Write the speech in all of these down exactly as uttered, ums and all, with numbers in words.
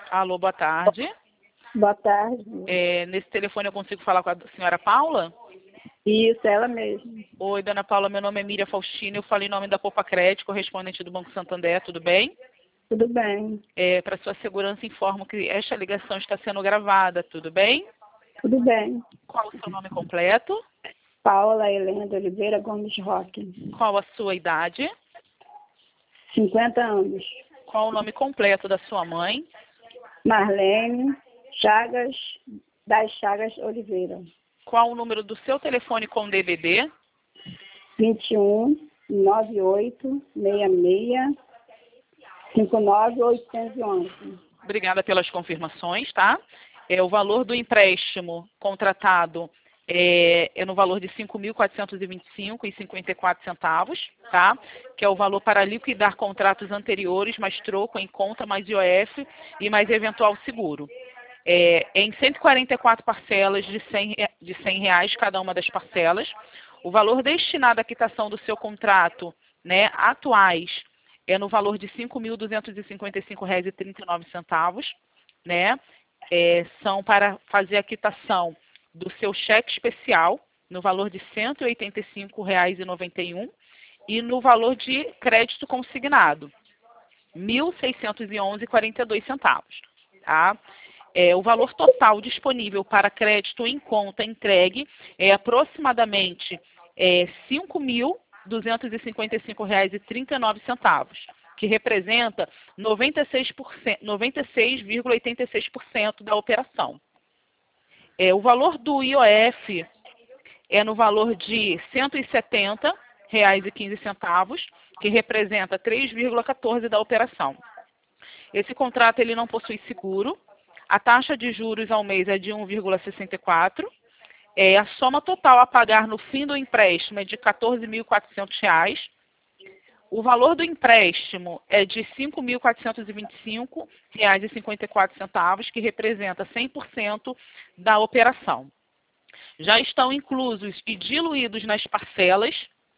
Alô, boa tarde. Boa tarde. É, nesse telefone eu consigo falar com a senhora Paula? Isso, ela mesma. Oi, dona Paula, meu nome é Miriam Faustino, eu falei em nome da Poupa Crédito, correspondente do Banco Santander, tudo bem? Tudo bem. É, para sua segurança, informo que esta ligação está sendo gravada, tudo bem? Tudo bem. Qual o seu nome completo? Paula Helena de Oliveira Gomes Roque. Qual a sua idade? cinquenta anos. Qual o nome completo da sua mãe? Marlene Chagas das Chagas Oliveira. Qual o número do seu telefone com D D D? vinte e um, noventa e oito, sessenta e seis, cinquenta e nove, oitocentos e onze. Obrigada pelas confirmações, tá? É, o valor do empréstimo contratado é, é no valor de cinco mil quatrocentos e vinte e cinco reais e cinquenta e quatro centavos, tá? Que é o valor para liquidar contratos anteriores, mais troco em conta, mais I O F e mais eventual seguro. É, em cento e quarenta e quatro parcelas de cem, de cem reais cada uma das parcelas. O valor destinado à quitação do seu contrato, né, atuais, é no valor de cinco mil duzentos e cinquenta e cinco reais e trinta e nove centavos, né? É, são para fazer a quitação do seu cheque especial no valor de cento e oitenta e cinco reais e noventa e um centavos e no valor de crédito consignado, mil seiscentos e onze reais e quarenta e dois centavos, tá? É, o valor total disponível para crédito em conta entregue é aproximadamente é, cinco mil duzentos e cinquenta e cinco reais e trinta e nove centavos, que representa noventa e seis por cento, noventa e seis vírgula oitenta e seis por cento da operação. É, o valor do I O F é no valor de cento e setenta reais e quinze centavos, que representa três vírgula quatorze por cento da operação. Esse contrato ele não possui seguro. A taxa de juros ao mês é de um vírgula sessenta e quatro. É, a soma total a pagar no fim do empréstimo é de quatorze mil e quatrocentos reais. O valor do empréstimo é de cinco mil quatrocentos e vinte e cinco reais e cinquenta e quatro centavos, que representa cem por cento da operação. Já estão inclusos e diluídos nas parcelas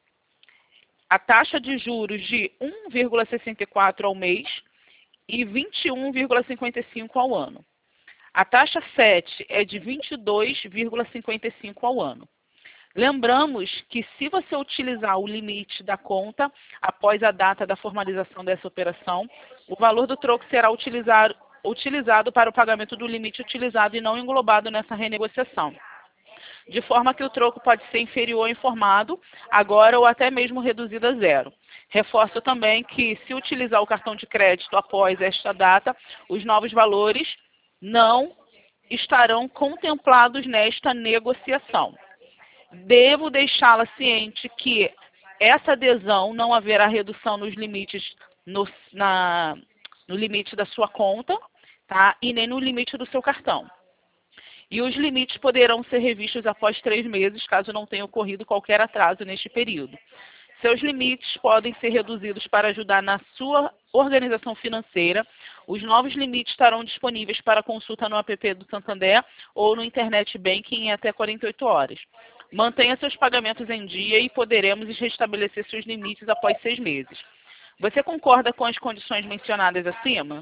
a taxa de juros de um vírgula sessenta e quatro ao mês e vinte e um vírgula cinquenta e cinco ao ano. A taxa sete é de vinte e dois vírgula cinquenta e cinco ao ano. Lembramos que se você utilizar o limite da conta após a data da formalização dessa operação, o valor do troco será utilizado, utilizado para o pagamento do limite utilizado e não englobado nessa renegociação. De forma que o troco pode ser inferior ao informado, agora ou até mesmo reduzido a zero. Reforço também que, se utilizar o cartão de crédito após esta data, os novos valores não estarão contemplados nesta negociação. Devo deixá-la ciente que essa adesão não haverá redução nos limites, no, na, no limite da sua conta, tá? E nem no limite do seu cartão. E os limites poderão ser revistos após três meses, caso não tenha ocorrido qualquer atraso neste período. Seus limites podem ser reduzidos para ajudar na sua organização financeira. Os novos limites estarão disponíveis para consulta no app do Santander ou no Internet Banking em até quarenta e oito horas. Mantenha seus pagamentos em dia e poderemos restabelecer seus limites após seis meses. Você concorda com as condições mencionadas acima?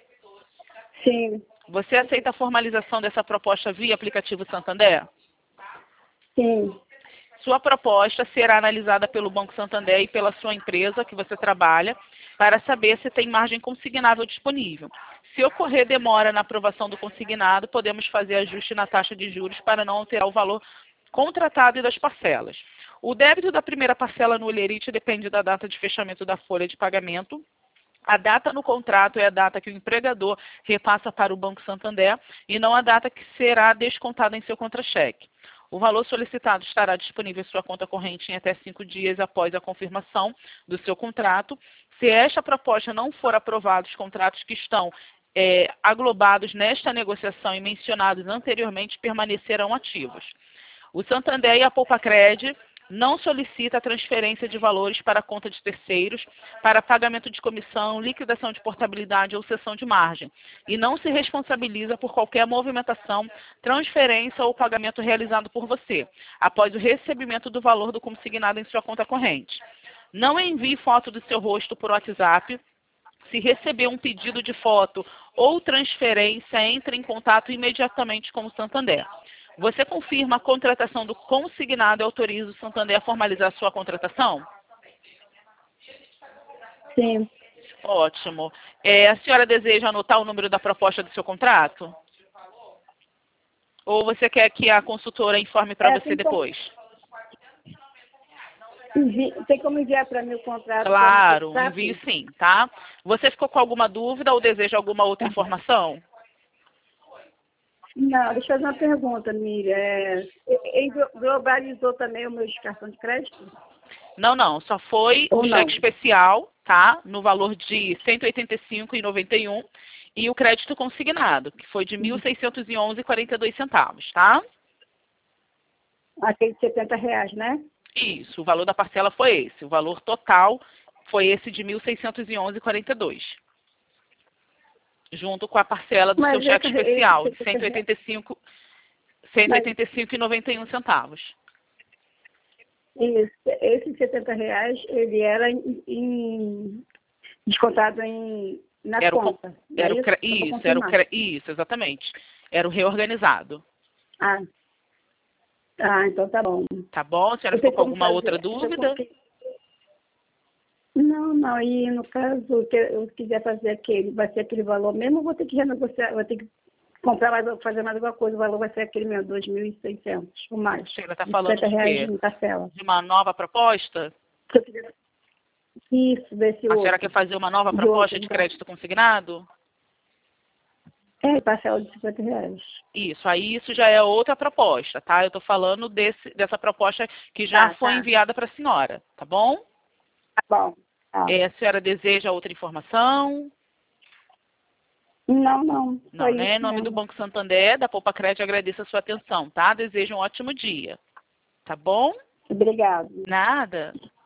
Sim. Você aceita a formalização dessa proposta via aplicativo Santander? Sim. Sua proposta será analisada pelo Banco Santander e pela sua empresa que você trabalha para saber se tem margem consignável disponível. Se ocorrer demora na aprovação do consignado, podemos fazer ajuste na taxa de juros para não alterar o valor contratado e das parcelas. O débito da primeira parcela no Olerite depende da data de fechamento da folha de pagamento. A data no contrato é a data que o empregador repassa para o Banco Santander e não a data que será descontada em seu contra-cheque. O valor solicitado estará disponível em sua conta corrente em até cinco dias após a confirmação do seu contrato. Se esta proposta não for aprovada, os contratos que estão é, aglobados nesta negociação e mencionados anteriormente permanecerão ativos. O Santander e a Poupacred não solicita a transferência de valores para a conta de terceiros, para pagamento de comissão, liquidação de portabilidade ou cessão de margem, e não se responsabiliza por qualquer movimentação, transferência ou pagamento realizado por você, após o recebimento do valor do consignado em sua conta corrente. Não envie foto do seu rosto por WhatsApp, Se receber um pedido de foto ou transferência, entre em contato imediatamente com o Santander. Você confirma a contratação do consignado e autoriza o Santander a formalizar a sua contratação? Sim. Ótimo. É, a senhora deseja anotar o número da proposta do seu contrato? Ou você quer que a consultora informe para É, você tem depois? Envi... Tem como enviar para mim o contrato? Claro, Tá? envio sim, tá? Você ficou com alguma dúvida ou deseja alguma outra Tá. informação? Não, deixa eu fazer uma pergunta, Miriam. É, ele globalizou também o meu cartão de crédito? Não, não, só foi Ou o não? cheque especial, tá? No valor de cento e oitenta e cinco reais e noventa e um centavos e o crédito consignado, que foi de mil seiscentos e onze reais e quarenta e dois centavos, tá? Aquele de setenta reais, né? Isso, o valor da parcela foi esse. O valor total foi esse de mil seiscentos e onze reais e quarenta e dois centavos. Junto com a parcela do Mas seu cheque esse, especial, esse de cento e oitenta e cinco Mas reais e noventa e um centavos. Isso, esses setenta reais, ele era em, em- descontado em, na Era o, com- conta. Não era é o, isso? cre- Só pra isso, era o, confirmar. cre- isso, exatamente. Era o reorganizado. Ah, ah, então tá bom. Tá bom? A senhora Eu sei ficou com como alguma outra fazer. Eu dúvida? coloquei- Não, não, e no caso, que eu quiser fazer aquele, vai ser aquele valor mesmo, eu vou ter que renegociar, vou ter que comprar mais, fazer mais alguma coisa, o valor vai ser aquele meu, dois mil e seiscentos, ou mais. A senhora está De falando setenta de reais quê? em parcela. De uma nova proposta? Se eu quiser- Isso, desse A senhora outro. quer fazer uma nova De proposta outro, de então. crédito consignado? É, parcela de cinquenta reais. Isso, aí isso já é outra proposta, tá? Eu estou falando desse, dessa proposta que já Tá, foi tá. enviada para a senhora, tá bom? Tá bom. Tá. É, a senhora deseja outra informação? Não, não. Só Não, né? Em isso nome do mesmo. Banco Santander, da Poupa Crédito, agradeço a sua atenção, tá? Desejo um ótimo dia. Tá bom? Obrigada. Nada.